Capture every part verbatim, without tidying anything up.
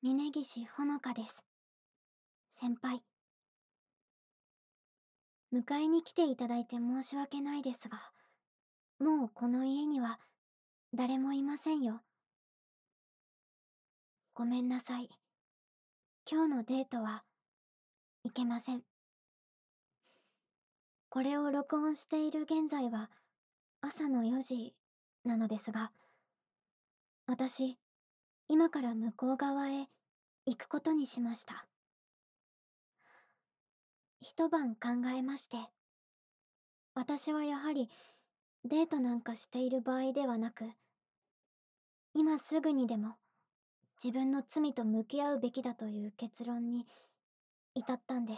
峯岸ほのかです。先輩、迎えに来ていただいて申し訳ないですが、もうこの家には誰もいませんよ。ごめんなさい。今日のデートはいけません。これを録音している現在は朝のよじなのですが、私、今から向こう側へ行くことにしました。一晩考えまして、私はやはりデートなんかしている場合ではなく、今すぐにでも自分の罪と向き合うべきだという結論に至ったんです。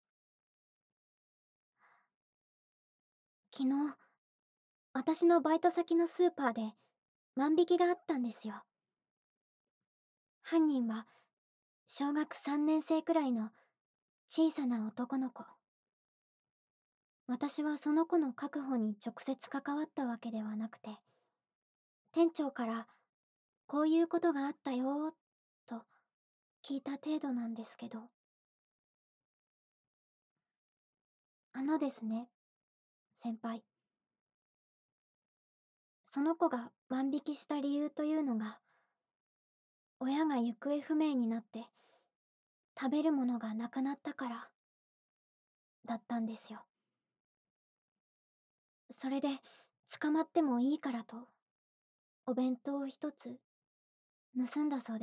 昨日、私のバイト先のスーパーで万引きがあったんですよ。犯人は小学さんねん生くらいの小さな男の子。私はその子の確保に直接関わったわけではなくて、店長からこういうことがあったよと聞いた程度なんですけど、あのですね、先輩。その子が万引きした理由というのが、親が行方不明になって食べるものがなくなったからだったんですよ。それで捕まってもいいからとお弁当を一つ盗んだそうです。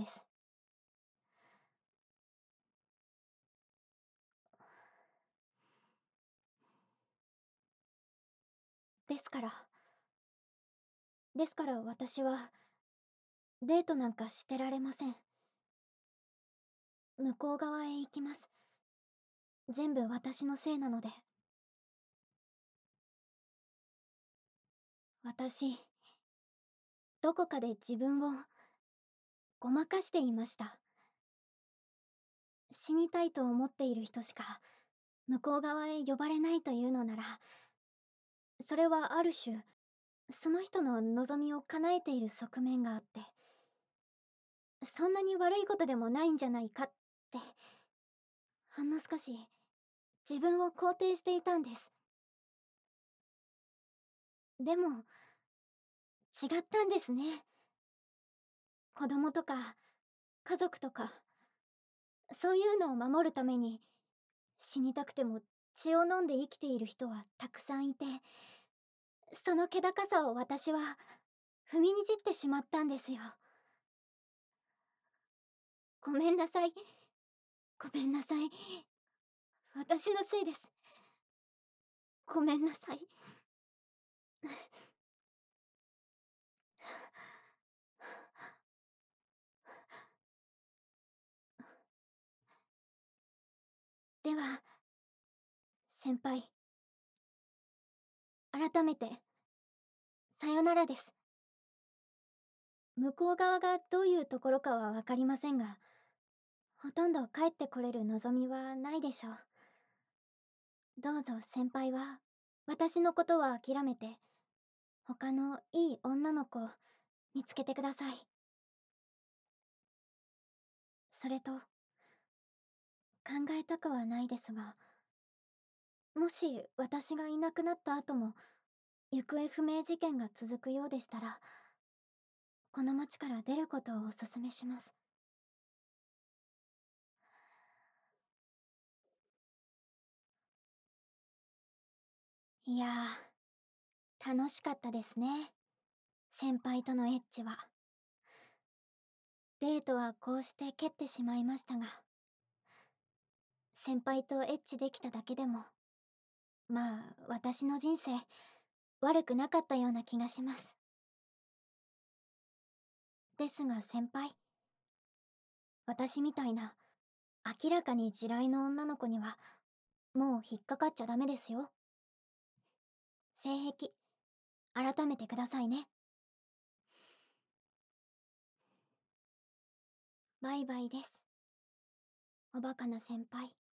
ですからですから私はデートなんかしてられません。向こう側へ行きます。全部私のせいなので。私、どこかで自分をごまかしていました。死にたいと思っている人しか向こう側へ呼ばれないというのなら、それはある種その人の望みを叶えている側面があって、そんなに悪いことでもないんじゃないかってほんの少し自分を肯定していたんです。でも違ったんですね。子供とか家族とか、そういうのを守るために死にたくても血を飲んで生きている人はたくさんいて、その気高さを私は踏みにじってしまったんですよ。ごめんなさい。ごめんなさい。私のせいです。ごめんなさい。では、先輩、改めて、さよならです。向こう側がどういうところかはわかりませんが、ほとんど帰ってこれる望みはないでしょう。どうぞ先輩は、私のことは諦めて、他のいい女の子を見つけてください。それと、考えたくはないですが、もし私がいなくなった後も、行方不明事件が続くようでしたら、この町から出ることをお勧めします。いやー、楽しかったですね。先輩とのエッチは。デートはこうして蹴ってしまいましたが、先輩とエッチできただけでも、まあ、私の人生、悪くなかったような気がします。ですが先輩、私みたいな、明らかに地雷の女の子には、もう引っかかっちゃダメですよ。性癖、改めてくださいね。バイバイです。おバカな先輩。